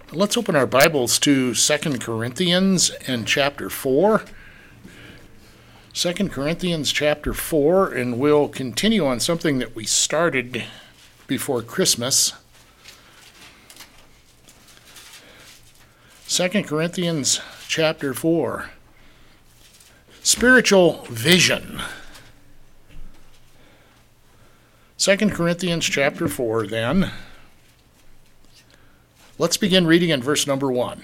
Let's open our Bibles to 2 Corinthians and chapter 4. 2 Corinthians chapter 4, and we'll continue on something that we started before Christmas. 2 Corinthians chapter 4. Spiritual vision. 2 Corinthians chapter 4, then. Let's begin reading in verse number 1.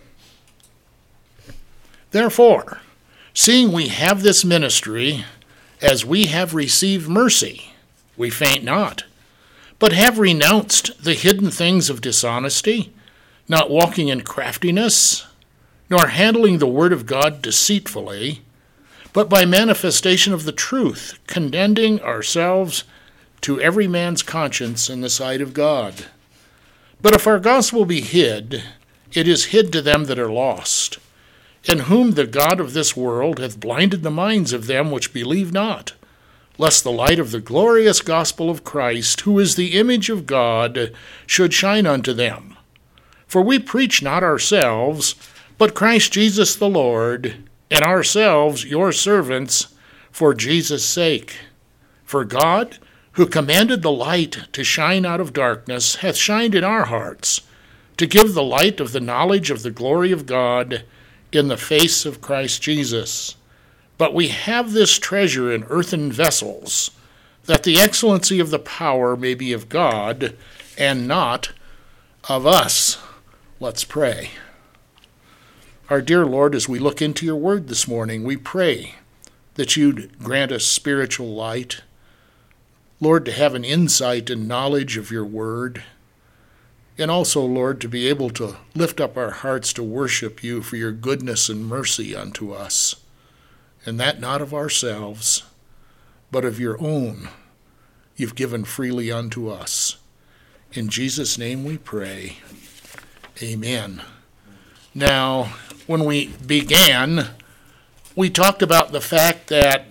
Therefore, seeing we have this ministry, as we have received mercy, we faint not, but have renounced the hidden things of dishonesty, not walking in craftiness, nor handling the word of God deceitfully, but by manifestation of the truth, condemning ourselves to every man's conscience in the sight of God. But if our gospel be hid, it is hid to them that are lost, in whom the God of this world hath blinded the minds of them which believe not, lest the light of the glorious gospel of Christ, who is the image of God, should shine unto them. For we preach not ourselves, but Christ Jesus the Lord, and ourselves your servants for Jesus' sake. For God, who commanded the light to shine out of darkness, hath shined in our hearts, to give the light of the knowledge of the glory of God in the face of Christ Jesus. But we have this treasure in earthen vessels, that the excellency of the power may be of God, and not of us. Let's pray. Our dear Lord, as we look into your word this morning, we pray that you'd grant us spiritual light, Lord, to have an insight and knowledge of your word, and also, Lord, to be able to lift up our hearts to worship you for your goodness and mercy unto us, and that not of ourselves, but of your own you've given freely unto us. In Jesus' name we pray. Amen. Now, when we began, we talked about the fact that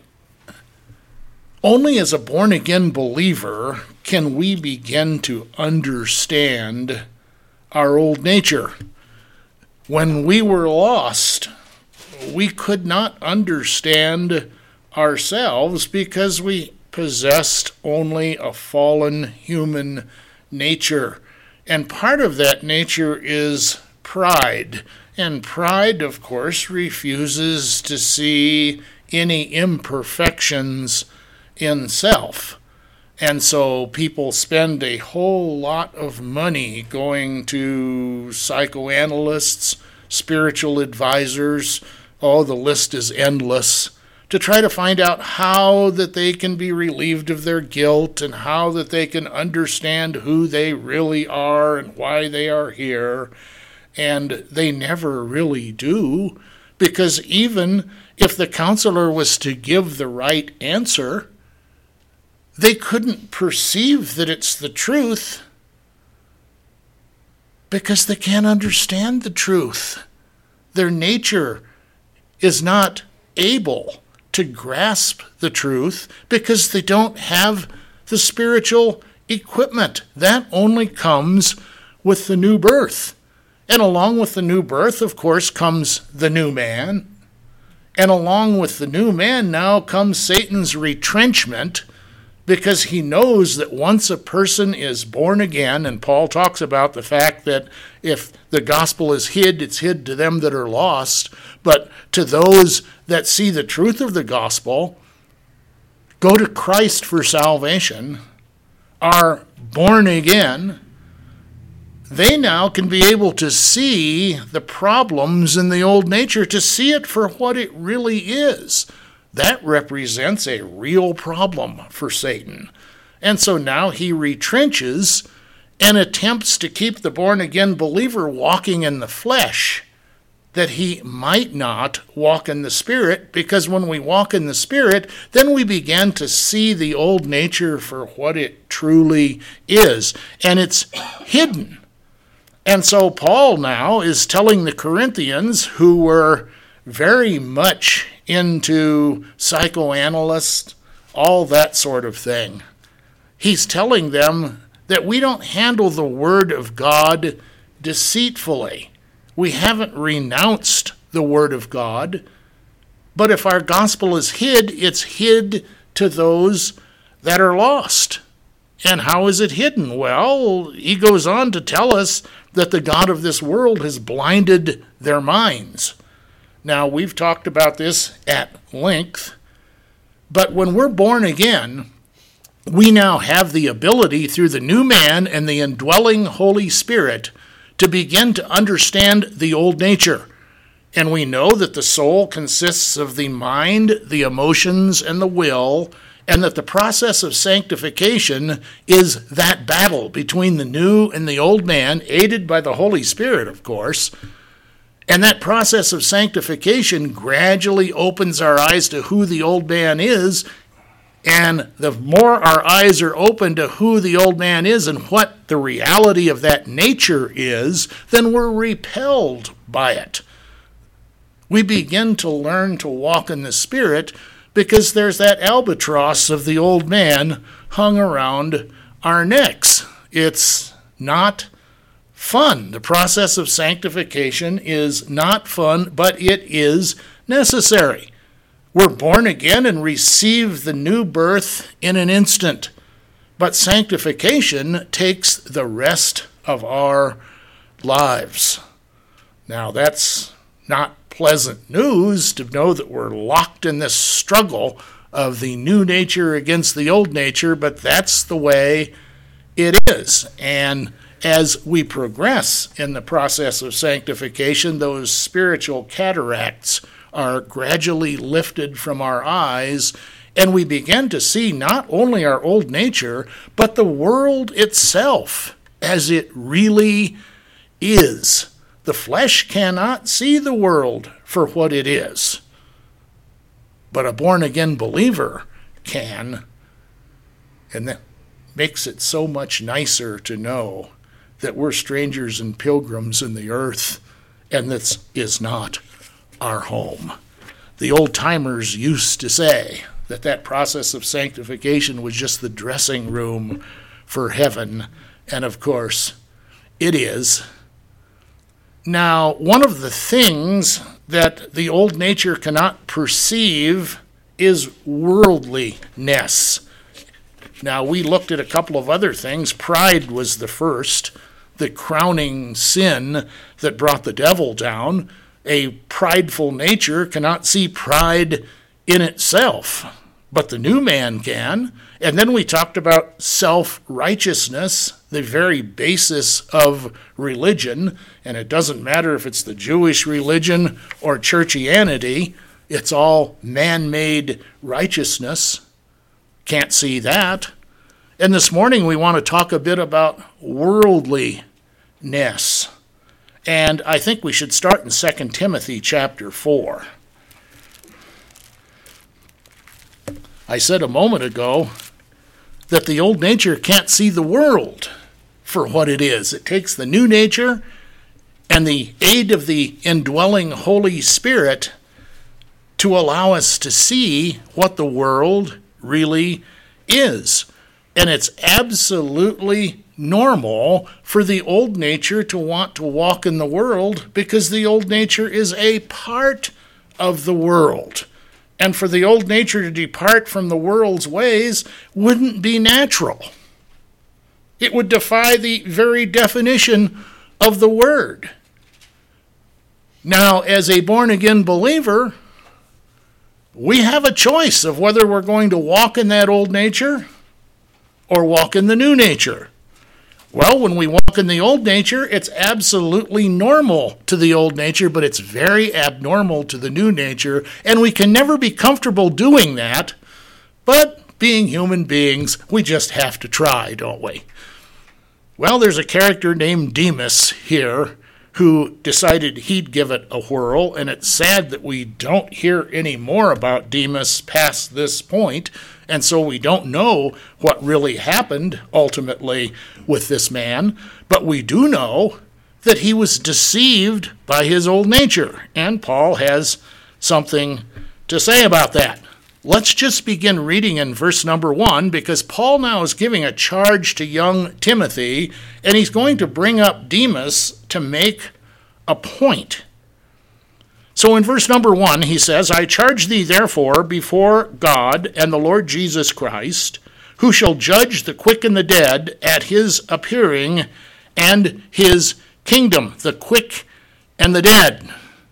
only as a born-again believer can we begin to understand our old nature. When we were lost, we could not understand ourselves because we possessed only a fallen human nature. And part of that nature is pride. And pride, of course, refuses to see any imperfections in self. And so people spend a whole lot of money going to psychoanalysts, spiritual advisors, the list is endless, to try to find out how that they can be relieved of their guilt and how that they can understand who they really are and why they are here. And they never really do, because even if the counselor was to give the right answer, they couldn't perceive that it's the truth because they can't understand the truth. Their nature is not able to grasp the truth because they don't have the spiritual equipment. That only comes with the new birth. And along with the new birth, of course, comes the new man. And along with the new man now comes Satan's retrenchment, because he knows that once a person is born again, and Paul talks about the fact that if the gospel is hid, it's hid to them that are lost, but to those that see the truth of the gospel, go to Christ for salvation, are born again, they now can be able to see the problems in the old nature, to see it for what it really is. That represents a real problem for Satan. And so now he retrenches and attempts to keep the born-again believer walking in the flesh, that he might not walk in the Spirit, because when we walk in the Spirit, then we begin to see the old nature for what it truly is, and it's hidden. And so Paul now is telling the Corinthians, who were very much into psychoanalysts, all that sort of thing. He's telling them that we don't handle the Word of God deceitfully. We haven't renounced the Word of God, but if our gospel is hid, it's hid to those that are lost. And how is it hidden? Well, he goes on to tell us that the God of this world has blinded their minds. Now, we've talked about this at length, but when we're born again, we now have the ability through the new man and the indwelling Holy Spirit to begin to understand the old nature. And we know that the soul consists of the mind, the emotions, and the will, and that the process of sanctification is that battle between the new and the old man, aided by the Holy Spirit, of course. And that process of sanctification gradually opens our eyes to who the old man is. And the more our eyes are open to who the old man is and what the reality of that nature is, then we're repelled by it. We begin to learn to walk in the Spirit because there's that albatross of the old man hung around our necks. It's not fun. The process of sanctification is not fun, but it is necessary. We're born again and receive the new birth in an instant. But sanctification takes the rest of our lives. Now, that's not pleasant news to know that we're locked in this struggle of the new nature against the old nature, but that's the way it is. And as we progress in the process of sanctification, those spiritual cataracts are gradually lifted from our eyes, and we begin to see not only our old nature, but the world itself as it really is. The flesh cannot see the world for what it is, but a born-again believer can, and that makes it so much nicer to know that we're strangers and pilgrims in the earth, and this is not our home. The old-timers used to say that process of sanctification was just the dressing room for heaven, and of course, it is. Now, one of the things that the old nature cannot perceive is worldliness. Now, we looked at a couple of other things. Pride was the first, the crowning sin that brought the devil down. A prideful nature cannot see pride in itself, but the new man can. And then we talked about self-righteousness, the very basis of religion. And it doesn't matter if it's the Jewish religion or churchianity, it's all man-made righteousness. Can't see that. And this morning we want to talk a bit about worldliness. And I think we should start in 2 Timothy chapter 4. I said a moment ago that the old nature can't see the world for what it is. It takes the new nature and the aid of the indwelling Holy Spirit to allow us to see what the world really is. And it's absolutely normal for the old nature to want to walk in the world because the old nature is a part of the world. And for the old nature to depart from the world's ways wouldn't be natural. It would defy the very definition of the word. Now, as a born-again believer, we have a choice of whether we're going to walk in that old nature or walk in the new nature. Well, when we walk in the old nature, it's absolutely normal to the old nature, but it's very abnormal to the new nature, and we can never be comfortable doing that. But being human beings, we just have to try, don't we? Well, there's a character named Demas here who decided he'd give it a whirl, and it's sad that we don't hear any more about Demas past this point, and so we don't know what really happened ultimately with this man, but we do know that he was deceived by his old nature, and Paul has something to say about that. Let's just begin reading in verse number 1, because Paul now is giving a charge to young Timothy, and he's going to bring up Demas to make a point. So in verse number 1, he says, I charge thee therefore before God and the Lord Jesus Christ, who shall judge the quick and the dead at his appearing and his kingdom, the quick and the dead.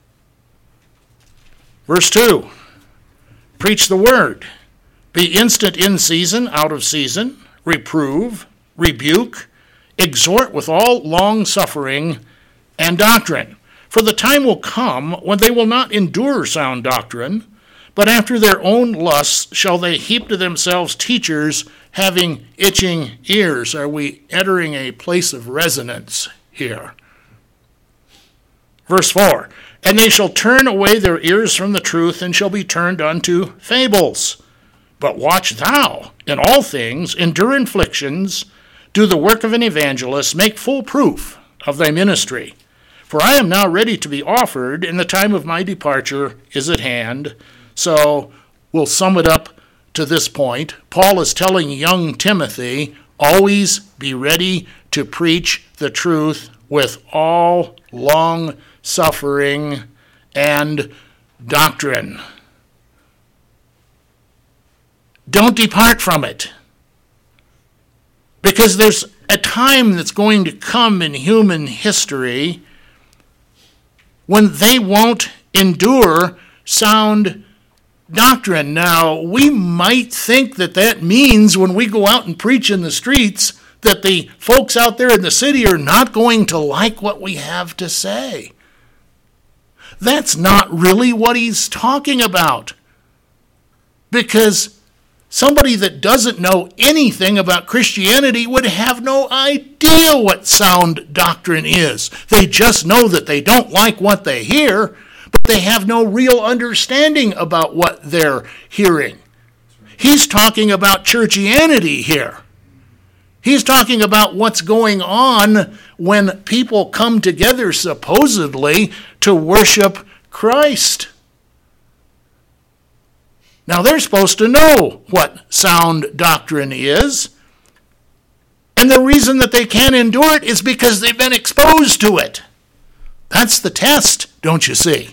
Verse 2, preach the word. Be instant in season, out of season, reprove, rebuke, exhort with all long suffering and doctrine. For the time will come when they will not endure sound doctrine, but after their own lusts shall they heap to themselves teachers having itching ears. Are we entering a place of resonance here? Verse 4, and they shall turn away their ears from the truth, and shall be turned unto fables. But watch thou in all things, endure afflictions, do the work of an evangelist, make full proof of thy ministry. For I am now ready to be offered, and the time of my departure is at hand. So we'll sum it up to this point. Paul is telling young Timothy, always be ready to preach the truth with all long suffering and doctrine. Don't depart from it, because there's a time that's going to come in human history when they won't endure sound doctrine. Now, we might think that that means when we go out and preach in the streets that the folks out there in the city are not going to like what we have to say. That's not really what he's talking about. Because somebody that doesn't know anything about Christianity would have no idea what sound doctrine is. They just know that they don't like what they hear, but they have no real understanding about what they're hearing. He's talking about churchianity here. He's talking about what's going on when people come together supposedly to worship Christ. Now, they're supposed to know what sound doctrine is, and the reason that they can't endure it is because they've been exposed to it. That's the test, don't you see?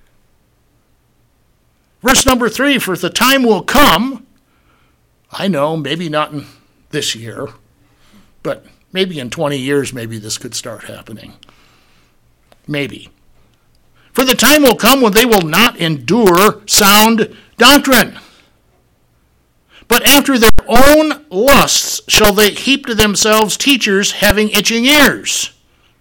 Verse number 3, for the time will come, I know, maybe not in this year, but maybe in 20 years, maybe this could start happening. Maybe. For the time will come when they will not endure sound doctrine, but after their own lusts shall they heap to themselves teachers having itching ears.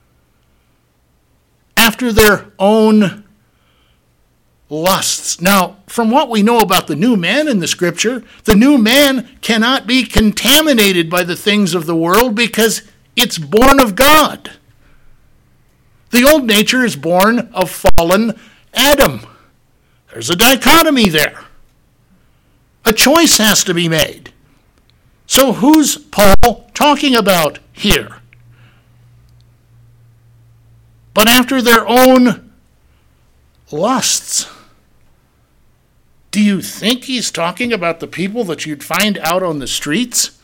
After their own lusts. Now, from what we know about the new man in the scripture, the new man cannot be contaminated by the things of the world because it's born of God. The old nature is born of fallen Adam. There's a dichotomy there. A choice has to be made. So who's Paul talking about here? But after their own lusts. Do you think he's talking about the people that you'd find out on the streets?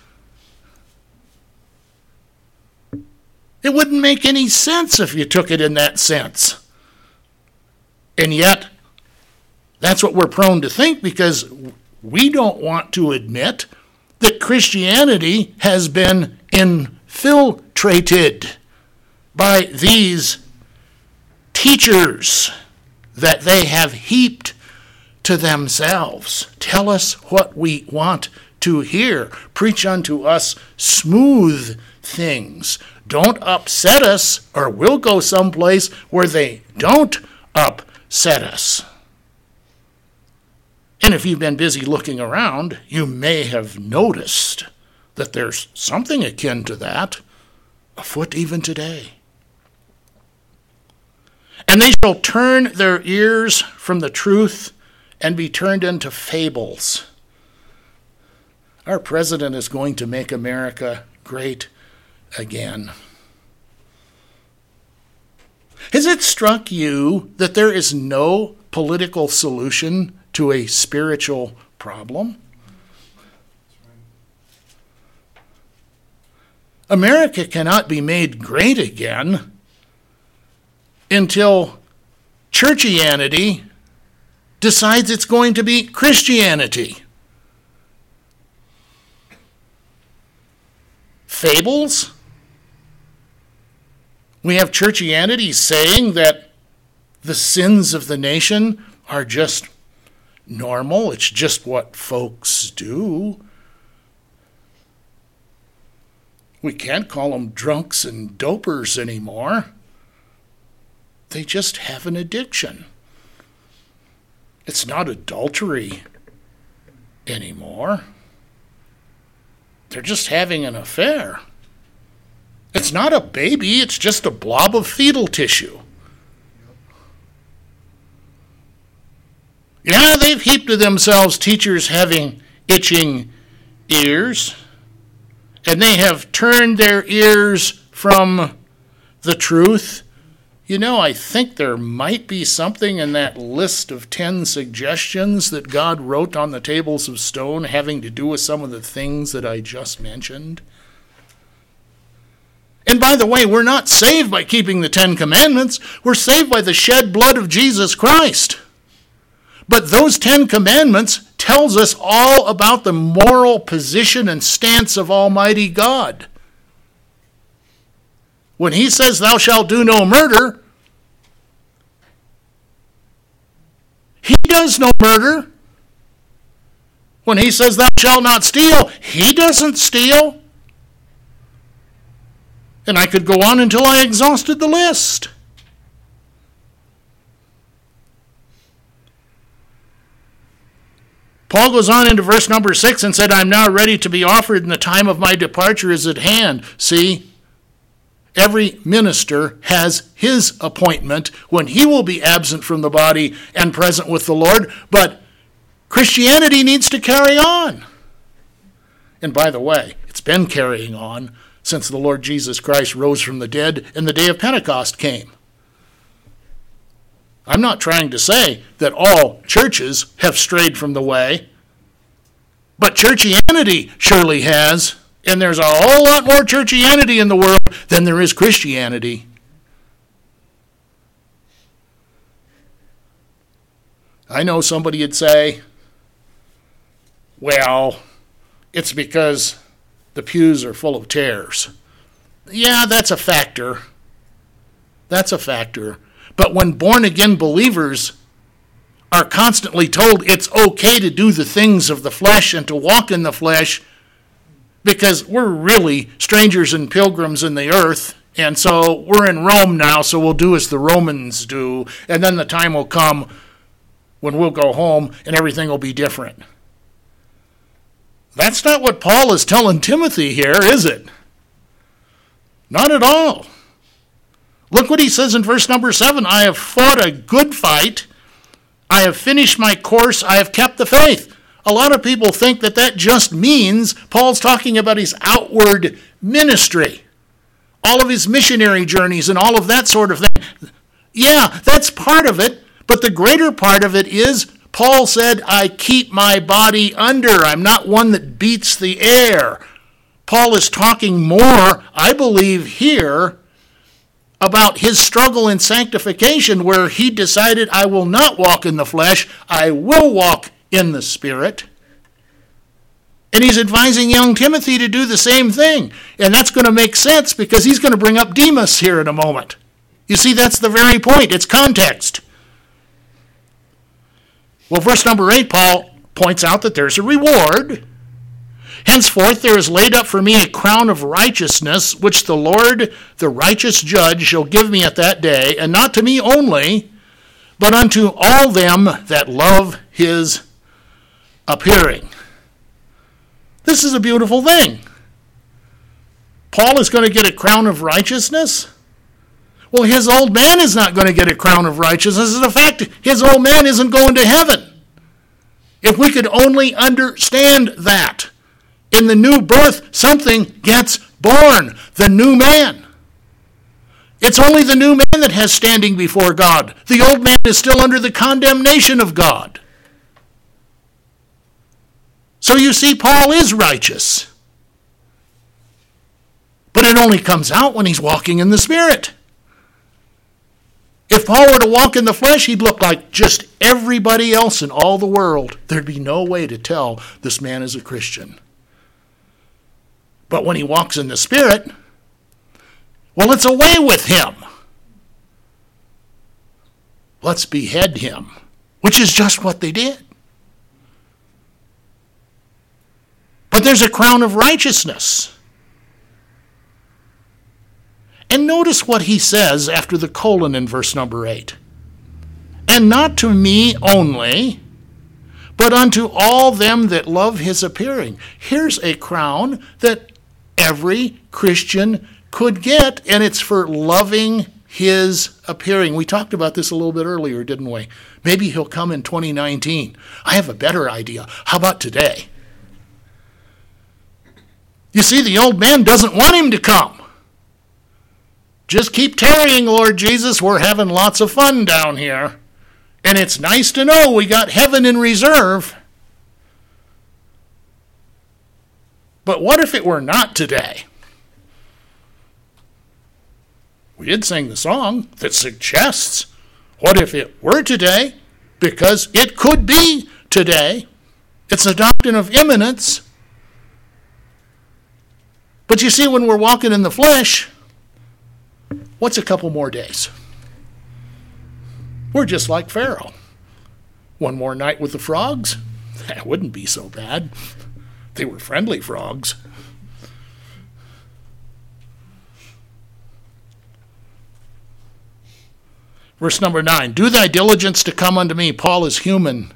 It wouldn't make any sense if you took it in that sense. And yet, that's what we're prone to think, because we don't want to admit that Christianity has been infiltrated by these teachers that they have heaped to themselves. Tell us what we want to hear. Preach unto us smooth things. Don't upset us, or we'll go someplace where they don't upset us. And if you've been busy looking around, you may have noticed that there's something akin to that afoot even today. And they shall turn their ears from the truth and be turned into fables. Our president is going to make America great again. Has it struck you that there is no political solution to a spiritual problem. America cannot be made great again until churchianity decides it's going to be Christianity. Fables? We have churchianity saying that the sins of the nation are just normal. It's just what folks do. We can't call them drunks and dopers anymore. They just have an addiction. It's not adultery anymore. They're just having an affair. It's not a baby, it's just a blob of fetal tissue. Yeah, they've heaped to themselves teachers having itching ears, and they have turned their ears from the truth. You know, I think there might be something in that list of 10 suggestions that God wrote on the tables of stone having to do with some of the things that I just mentioned. And by the way, we're not saved by keeping the 10 Commandments. We're saved by the shed blood of Jesus Christ. But those 10 Commandments tells us all about the moral position and stance of Almighty God. When he says, thou shalt do no murder, he does no murder. When he says, thou shalt not steal, he doesn't steal. And I could go on until I exhausted the list. Paul goes on into verse number 6 and said, I'm now ready to be offered, and the time of my departure is at hand. See, every minister has his appointment when he will be absent from the body and present with the Lord, but Christianity needs to carry on. And by the way, it's been carrying on since the Lord Jesus Christ rose from the dead and the day of Pentecost came. I'm not trying to say that all churches have strayed from the way, but churchianity surely has, and there's a whole lot more churchianity in the world than there is Christianity. I know somebody would say, well, it's because the pews are full of tares. Yeah, that's a factor. That's a factor. But when born-again believers are constantly told it's okay to do the things of the flesh and to walk in the flesh because we're really strangers and pilgrims in the earth, and so we're in Rome now, so we'll do as the Romans do, and then the time will come when we'll go home and everything will be different. That's not what Paul is telling Timothy here, is it? Not at all. Look what he says in verse number 7. I have fought a good fight. I have finished my course. I have kept the faith. A lot of people think that that just means Paul's talking about his outward ministry, all of his missionary journeys and all of that sort of thing. Yeah, that's part of it, but the greater part of it is Paul said, I keep my body under. I'm not one that beats the air. Paul is talking more, I believe, here about his struggle in sanctification, where he decided, I will not walk in the flesh, I will walk in the Spirit. And he's advising young Timothy to do the same thing. And that's going to make sense because he's going to bring up Demas here in a moment. You see, that's the very point. It's context. Well, verse number 8, Paul points out that there's a reward. Henceforth there is laid up for me a crown of righteousness, which the Lord, the righteous judge, shall give me at that day, and not to me only, but unto all them that love his appearing. This is a beautiful thing. Paul is going to get a crown of righteousness. Well, his old man is not going to get a crown of righteousness. In fact, his old man isn't going to heaven. If we could only understand that. In the new birth, something gets born, the new man. It's only the new man that has standing before God. The old man is still under the condemnation of God. So you see, Paul is righteous. But it only comes out when he's walking in the Spirit. If Paul were to walk in the flesh, he'd look like just everybody else in all the world. There'd be no way to tell this man is a Christian. But when he walks in the Spirit, well, it's away with him. Let's behead him, which is just what they did. But there's a crown of righteousness. And notice what he says after the colon in verse number 8. And not to me only, but unto all them that love his appearing. Here's a crown that every Christian could get, and it's for loving his appearing. We talked about this a little bit earlier, didn't we? Maybe he'll come in 2019. I have a better idea. How about today? You see, the old man doesn't want him to come. Just keep tarrying, Lord Jesus. We're having lots of fun down here. And it's nice to know we got heaven in reserve. But what if it were not today? We did sing the song that suggests, what if it were today? Because it could be today. It's a doctrine of imminence. But you see, when we're walking in the flesh, what's a couple more days? We're just like Pharaoh. One more night with the frogs? That wouldn't be so bad. They were friendly frogs. Verse number 9, do thy diligence to come unto me. Paul is human.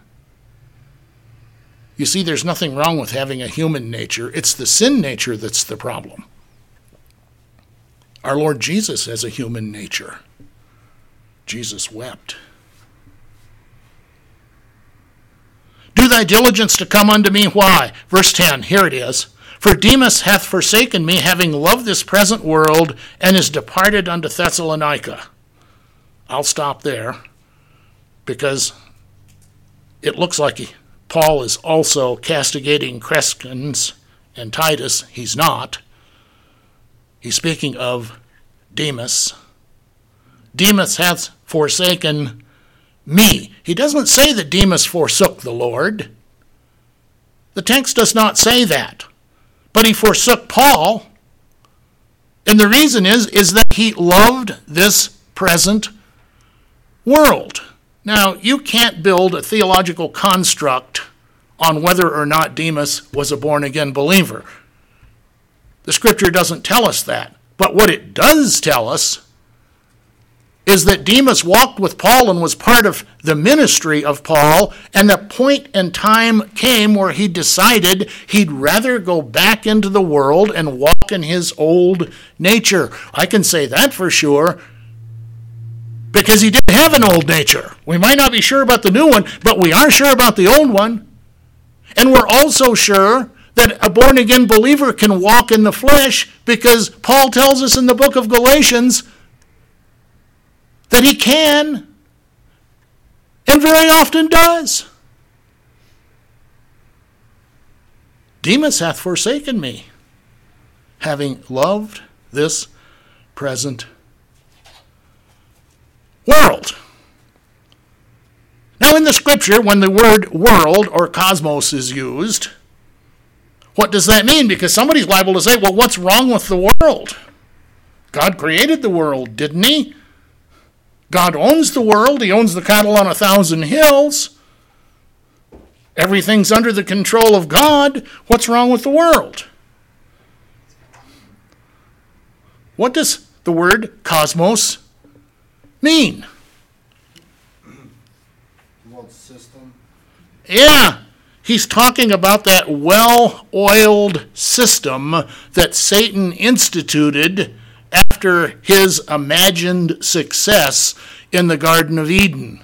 You see, there's nothing wrong with having a human nature. It's the sin nature that's the problem. Our Lord Jesus has a human nature. Jesus wept. Do thy diligence to come unto me. Why? Verse 10, here it is. For Demas hath forsaken me, having loved this present world, and is departed unto Thessalonica. I'll stop there, because it looks like Paul is also castigating Crescens and Titus. He's not. He's speaking of Demas. Demas hath forsaken me. He doesn't say that Demas forsook the Lord. The text does not say that. But he forsook Paul. And the reason is that he loved this present world. Now, you can't build a theological construct on whether or not Demas was a born-again believer. The Scripture doesn't tell us that. But what it does tell us is that Demas walked with Paul and was part of the ministry of Paul, and the point in time came where he decided he'd rather go back into the world and walk in his old nature. I can say that for sure, because he didn't have an old nature. We might not be sure about the new one, but we are sure about the old one. And we're also sure that a born-again believer can walk in the flesh, because Paul tells us in the book of Galatians that he can, and very often does. Demas hath forsaken me, having loved this present world. Now, in the Scripture, when the word world or cosmos is used, what does that mean? Because somebody's liable to say, well, what's wrong with the world? God created the world, didn't he? God owns the world. He owns the cattle on 1,000 hills. Everything's under the control of God. What's wrong with the world? What does the word cosmos mean? World system. Yeah, he's talking about that well-oiled system that Satan instituted after his imagined success in the Garden of Eden.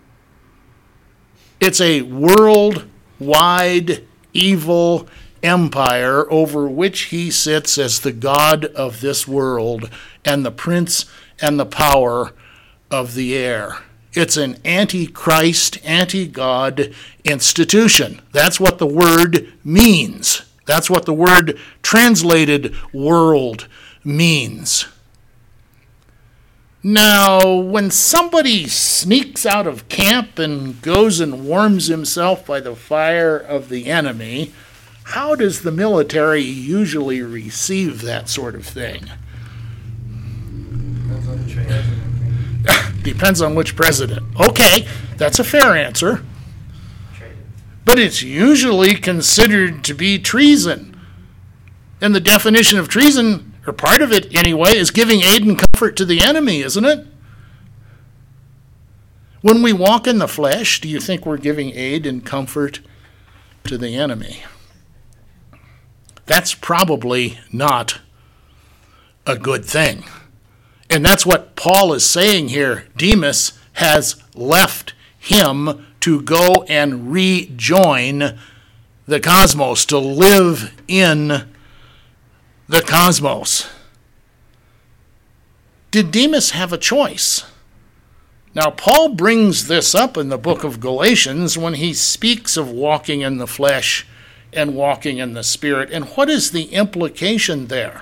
It's a worldwide evil empire over which he sits as the God of this world and the prince and the power of the air. It's an anti-Christ, anti-God institution. That's what the word means. That's what the word translated world means. Now, when somebody sneaks out of camp and goes and warms himself by the fire of the enemy, how does the military usually receive that sort of thing? Depends on the president. Depends on which president. Okay, that's a fair answer. But it's usually considered to be treason. And the definition of treason, or part of it anyway, is giving aid and comfort to the enemy, isn't it? When we walk in the flesh, do you think we're giving aid and comfort to the enemy? That's probably not a good thing. And that's what Paul is saying here. Demas has left him to go and rejoin the cosmos, to live in the cosmos. Did Demas have a choice? Now, Paul brings this up in the book of Galatians when he speaks of walking in the flesh and walking in the Spirit. And what is the implication there?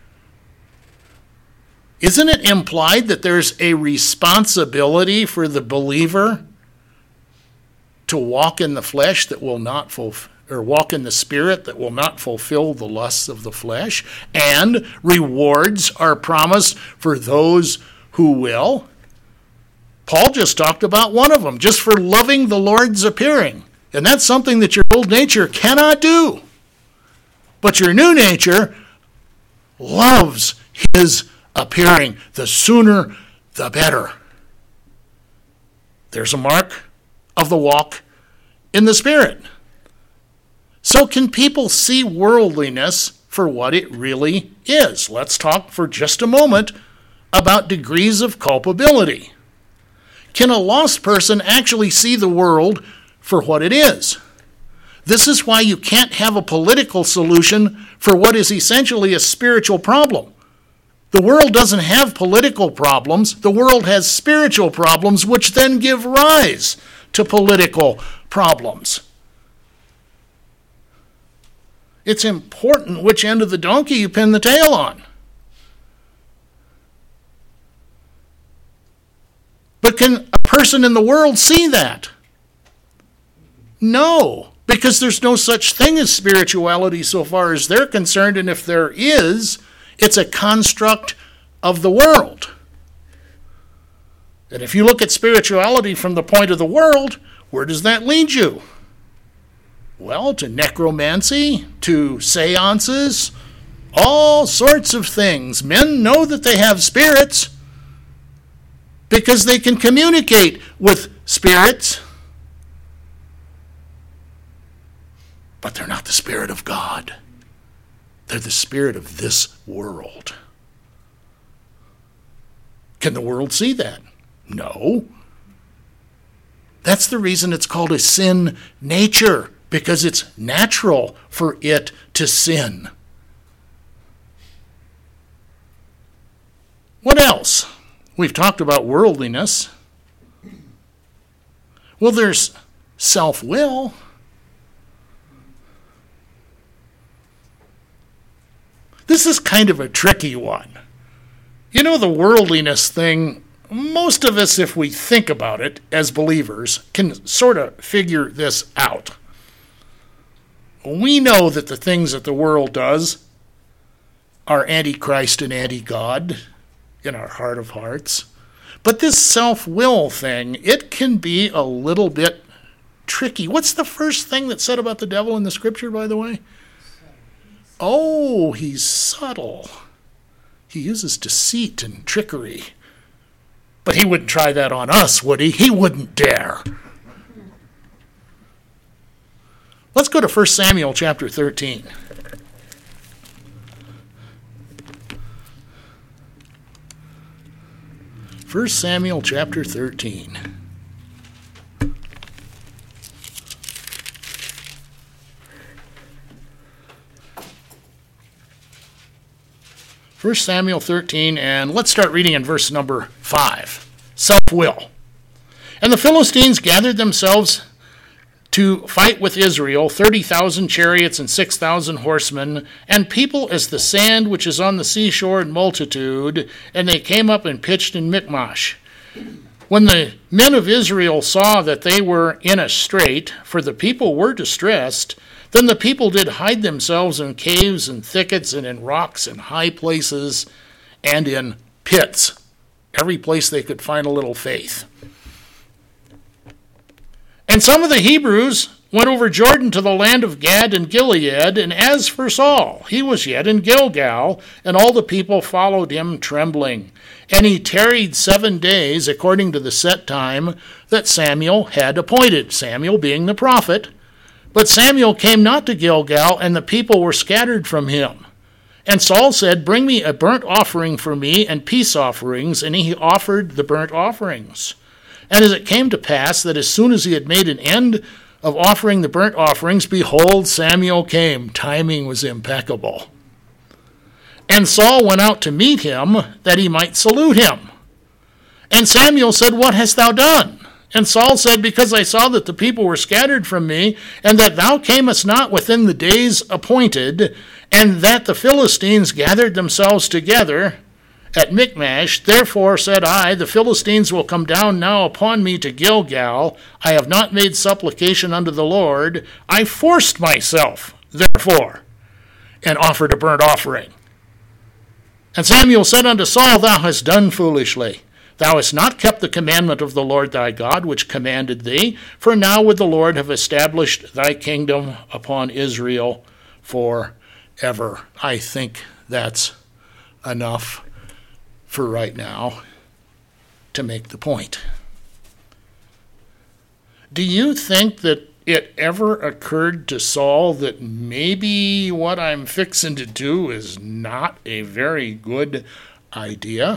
Isn't it implied that there's a responsibility for the believer to walk in the flesh that will not fulfill, or walk in the Spirit that will not fulfill the lusts of the flesh, and rewards are promised for those who will? Paul just talked about one of them, just for loving the Lord's appearing. And that's something that your old nature cannot do. But your new nature loves his appearing. The sooner, the better. There's a mark of the walk in the Spirit. So can people see worldliness for what it really is? Let's talk for just a moment about degrees of culpability. Can a lost person actually see the world for what it is? This is why you can't have a political solution for what is essentially a spiritual problem. The world doesn't have political problems. The world has spiritual problems, which then give rise to political problems. It's important which end of the donkey you pin the tail on. But can a person in the world see that? No, because there's no such thing as spirituality so far as they're concerned, and if there is, it's a construct of the world. And if you look at spirituality from the point of the world, where does that lead you? Well, to necromancy, to seances, all sorts of things. Men know that they have spirits because they can communicate with spirits. But they're not the Spirit of God. They're the spirit of this world. Can the world see that? No. That's the reason it's called a sin nature, because it's natural for it to sin. What else? We've talked about worldliness. Well, there's self-will. This is kind of a tricky one. You know, the worldliness thing, most of us, if we think about it as believers, can sort of figure this out. We know that the things that the world does are anti-Christ and anti-God in our heart of hearts. But this self-will thing, it can be a little bit tricky. What's the first thing that's said about the devil in the Scripture, by the way? Oh, he's subtle. He uses deceit and trickery. But he wouldn't try that on us, would he? He wouldn't dare. Let's go to 1 Samuel chapter 13. First Samuel chapter 13. First Samuel 13, and let's start reading in verse number 5. Self-will. And the Philistines gathered themselves to fight with Israel, 30,000 chariots and 6,000 horsemen, and people as the sand which is on the seashore in multitude, and they came up and pitched in Michmash. When the men of Israel saw that they were in a strait, for the people were distressed, then the people did hide themselves in caves and thickets and in rocks and high places and in pits, every place they could find a little faith. And some of the Hebrews went over Jordan to the land of Gad and Gilead, and as for Saul, he was yet in Gilgal, and all the people followed him trembling. And he tarried 7 days, according to the set time that Samuel had appointed, Samuel being the prophet. But Samuel came not to Gilgal, and the people were scattered from him. And Saul said, Bring me a burnt offering for me and peace offerings, and he offered the burnt offerings. And as it came to pass that as soon as he had made an end of offering the burnt offerings, behold, Samuel came. Timing was impeccable. And Saul went out to meet him, that he might salute him. And Samuel said, What hast thou done? And Saul said, Because I saw that the people were scattered from me, and that thou camest not within the days appointed, and that the Philistines gathered themselves together at Michmash. Therefore said I, The Philistines will come down now upon me to Gilgal. I have not made supplication unto the Lord. I forced myself, therefore, and offered a burnt offering. And Samuel said unto Saul, Thou hast done foolishly. Thou hast not kept the commandment of the Lord thy God, which commanded thee. For now would the Lord have established thy kingdom upon Israel forever. I think that's enough for right now to make the point. Do you think that it ever occurred to Saul that maybe what I'm fixing to do is not a very good idea?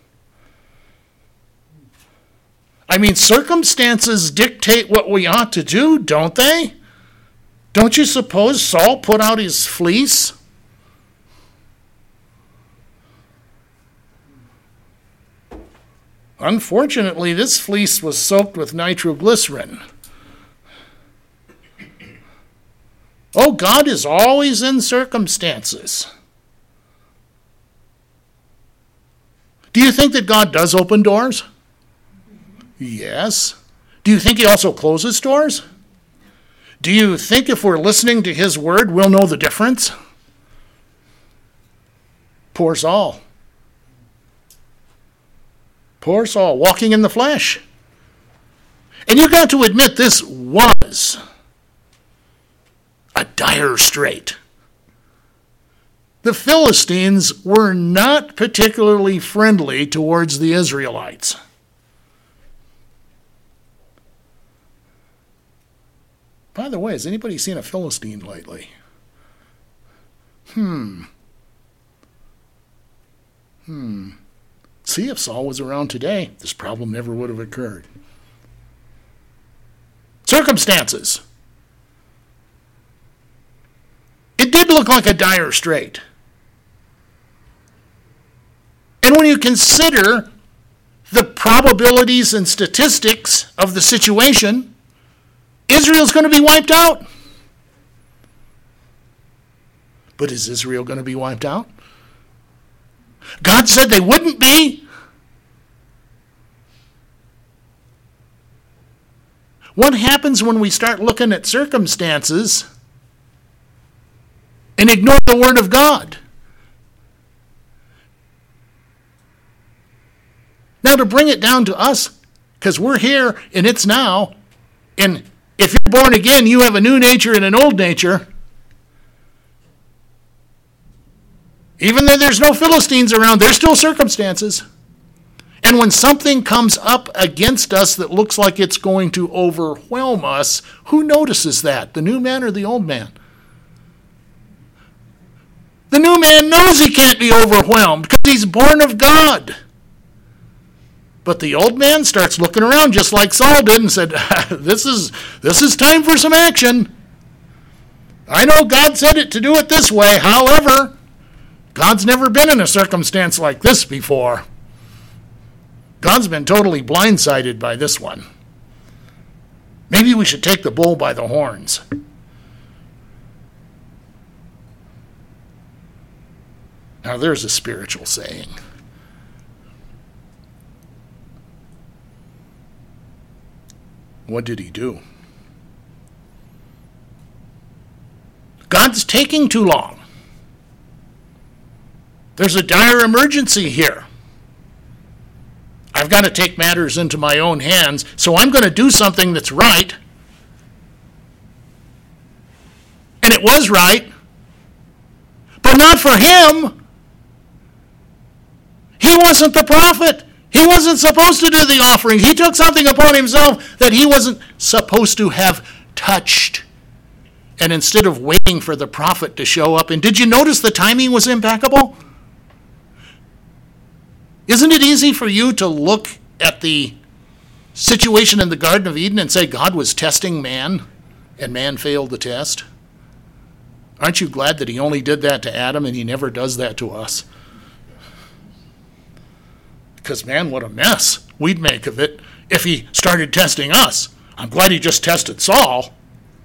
I mean, circumstances dictate what we ought to do, don't they? Don't you suppose Saul put out his fleece? Unfortunately, this fleece was soaked with nitroglycerin. Oh, God is always in circumstances. Do you think that God does open doors? Yes. Do you think he also closes doors? Do you think if we're listening to his word, we'll know the difference? Poor Saul. Poor Saul, walking in the flesh. And you got to admit this was a dire strait. The Philistines were not particularly friendly towards the Israelites. By the way, has anybody seen a Philistine lately? See, if Saul was around today, this problem never would have occurred. Circumstances. It did look like a dire strait. And when you consider the probabilities and statistics of the situation, Israel's going to be wiped out. But is Israel going to be wiped out? God said they wouldn't be. What happens when we start looking at circumstances and ignore the Word of God? Now, to bring it down to us, because we're here and it's now, and if you're born again, you have a new nature and an old nature. Even though there's no Philistines around, there's still circumstances. And when something comes up against us that looks like it's going to overwhelm us, who notices that? The new man or the old man? The new man knows he can't be overwhelmed because he's born of God. But the old man starts looking around just like Saul did and said, this is time for some action. I know God said it to do it this way. However, God's never been in a circumstance like this before. God's been totally blindsided by this one. Maybe we should take the bull by the horns. Now there's a spiritual saying. What did he do? God's taking too long. There's a dire emergency here. I've got to take matters into my own hands, so I'm going to do something that's right. And it was right, but not for him. He wasn't the prophet. He wasn't supposed to do the offerings. He took something upon himself that he wasn't supposed to have touched. And instead of waiting for the prophet to show up, and did you notice the timing was impeccable? Isn't it easy for you to look at the situation in the Garden of Eden and say God was testing man, and man failed the test? Aren't you glad that he only did that to Adam and he never does that to us? Because, man, what a mess we'd make of it if he started testing us. I'm glad he just tested Saul.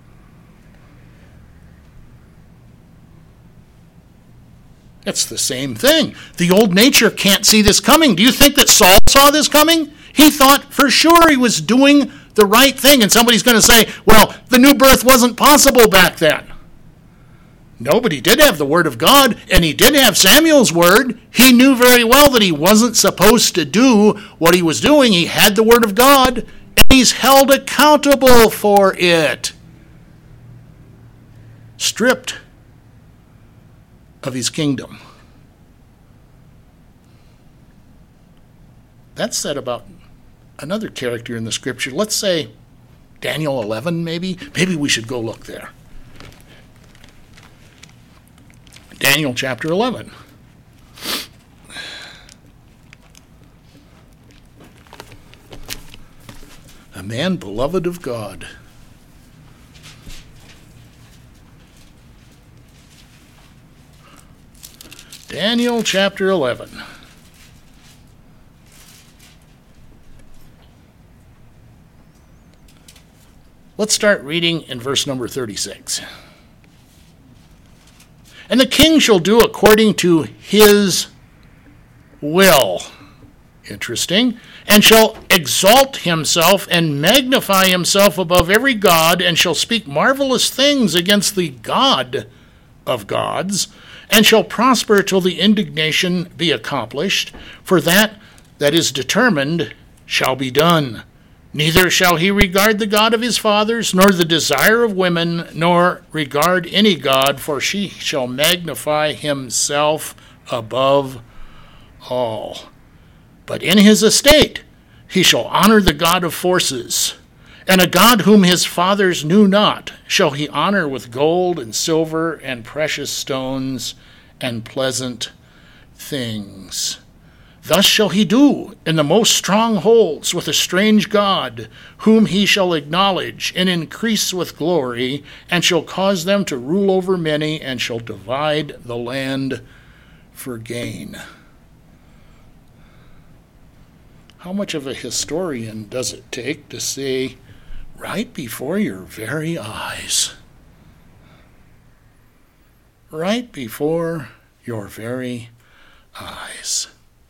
It's the same thing. The old nature can't see this coming. Do you think that Saul saw this coming? He thought for sure he was doing the right thing. And somebody's going to say, well, the new birth wasn't possible back then. No, but he did have the word of God, and he did have Samuel's word. He knew very well that he wasn't supposed to do what he was doing. He had the word of God, and he's held accountable for it. Stripped of his kingdom. That's said about another character in the scripture. Let's say Daniel 11, maybe. Maybe we should go look there. Daniel chapter 11. A man beloved of God. Daniel chapter 11. Let's start reading in verse number 36. And the king shall do according to his will. Interesting. And shall exalt himself and magnify himself above every god, and shall speak marvelous things against the God of gods, and shall prosper till the indignation be accomplished, for that is determined shall be done. Neither shall he regard the God of his fathers, nor the desire of women, nor regard any god, for she shall magnify himself above all. But in his estate he shall honor the God of forces, and a God whom his fathers knew not shall he honor with gold and silver and precious stones and pleasant things. Thus shall he do in the most strongholds with a strange God, whom he shall acknowledge and increase with glory, and shall cause them to rule over many, and shall divide the land for gain. How much of a historian does it take to say, right before your very eyes? Right before your very eyes.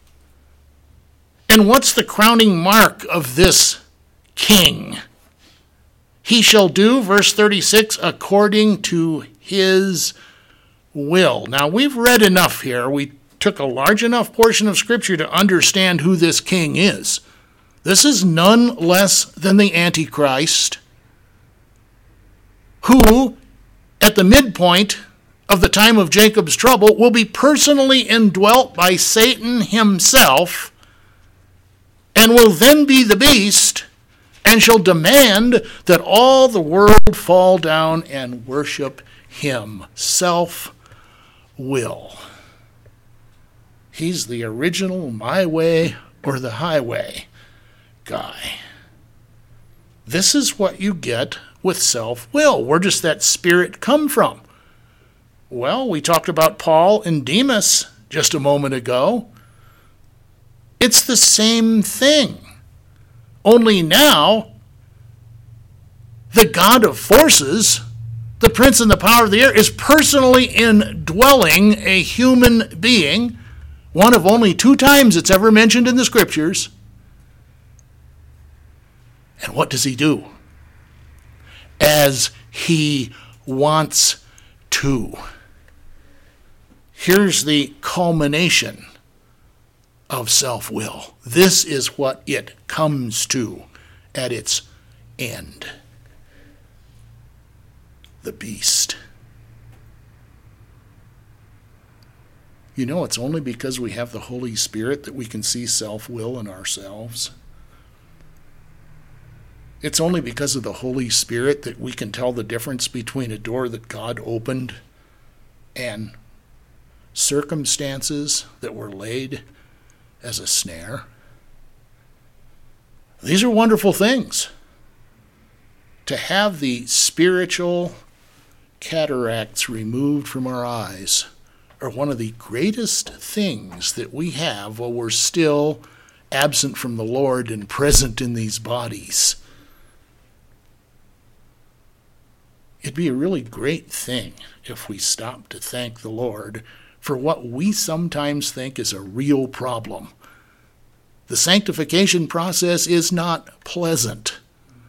And what's the crowning mark of this king? He shall do, verse 36, according to his will. Now, we've read enough here. We took a large enough portion of Scripture to understand who this king is. This is none less than the Antichrist, who, at the midpoint of the time of Jacob's trouble, will be personally indwelt by Satan himself, and will then be the beast, and shall demand that all the world fall down and worship him. Self-will. He's the original my way or the highway guy. This is what you get with self-will. Where does that spirit come from? Well, we talked about Paul and Demas just a moment ago. It's the same thing. Only now, The God of forces, the prince and the power of the air, is personally indwelling a human being, one of only 2 times it's ever mentioned in the scriptures. And what does he do? As he wants to. Here's the culmination of self-will. This is what it comes to at its end. The beast. You know, it's only because we have the Holy Spirit that we can see self-will in ourselves. It's only because of the Holy Spirit that we can tell the difference between a door that God opened and circumstances that were laid as a snare. These are wonderful things. To have the spiritual cataracts removed from our eyes are one of the greatest things that we have while we're still absent from the Lord and present in these bodies. It'd be a really great thing if we stopped to thank the Lord for what we sometimes think is a real problem. The sanctification process is not pleasant,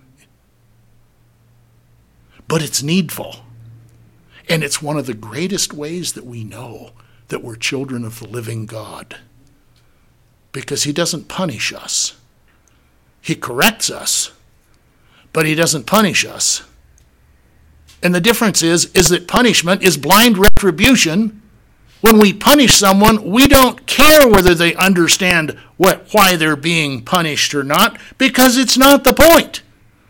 but it's needful. And it's one of the greatest ways that we know that we're children of the living God. Because he doesn't punish us. He corrects us, but he doesn't punish us. And the difference is that punishment is blind retribution. When we punish someone, we don't care whether they understand why they're being punished or not, because it's not the point.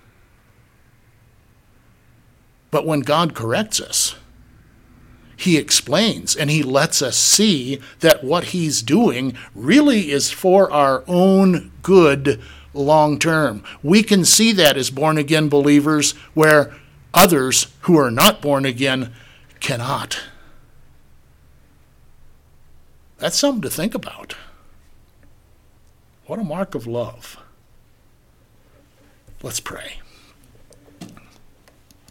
But when God corrects us, he explains and he lets us see that what he's doing really is for our own good long term. We can see that as born-again believers where others who are not born again cannot. That's something to think about. What a mark of love. Let's pray.